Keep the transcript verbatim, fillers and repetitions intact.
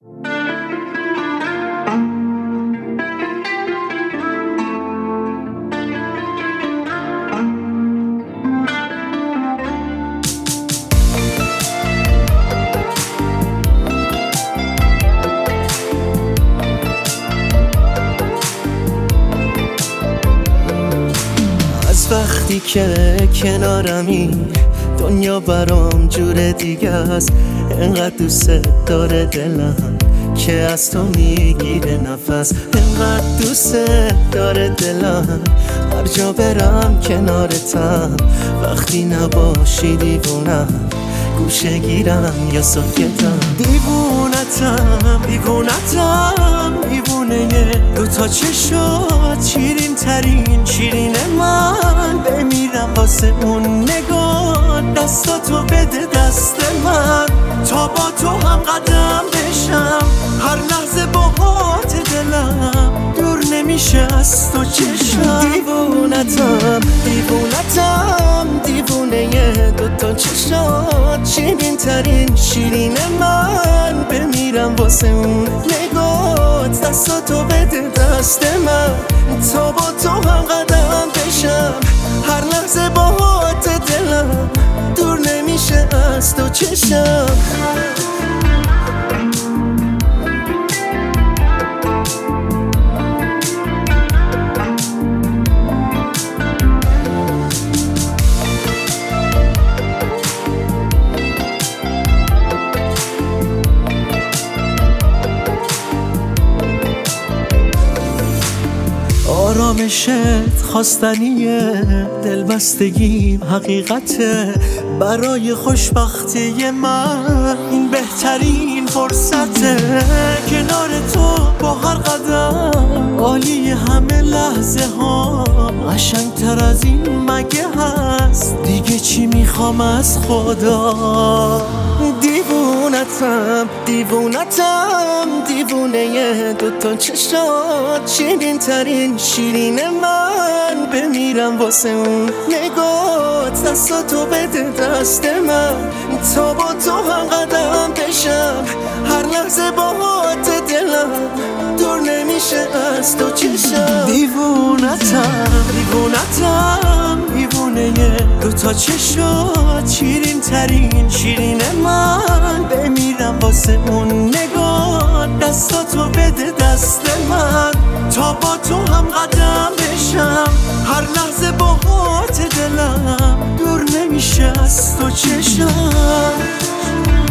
وقتی که کنارمی دنیا برام جور دیگه است. انقدر دوست داره دلم که از تو میگیره نفس. انقدر دوست داره دلم هر جا برم کنارتم. وقتی نباشی دیوونم، گوشه گیرم یا ساکتم. دیوونتم دیوونتم دیوونه دوتا چشات، شیرین ترین شیرین من. بمیرم واسه اون نگاه، دستاتو بده دست من تا با تو هم قدم بشم. هر لحظه باهات دلم دور نمیشه از تو چشم. دیوونتم دیوونتم دیوونه دوتا چشات، شیرین ترین شیرین من. بمیرم واسه اون نگات، دستاتو بده دست من تا با تو هم قدم بشم. هر لحظه باهات دلم دور نمیشه از تو چشم. آرامشت خواستنیه، دلبستگیم حقیقته. برای خوشبختی من این بهترین فرصته. کنار تو با هر قدم عالی همه لحظه ها. قشنگتر از این مگه هست؟ دیگه چی میخوام از خدا؟ دیوونتم دیوونتم دیوونه دوتا چشات، شیرین ترین شیرین من. بمیرم واسه اون نگات، دستاتو بده دست من تا با تو هم قدم بشم. هر لحظه باهات دلم دور نمیشه از تو چشم. دیوونتم دیوونتم دیوونه دوتا چشات، شیرین ترین شیرین من. بمیرم واسه اون نگاه، دستاتو بده دست من تا با تو هم قدم بشم. هر لحظه باهات دلم دور نمیشه از تو چشم.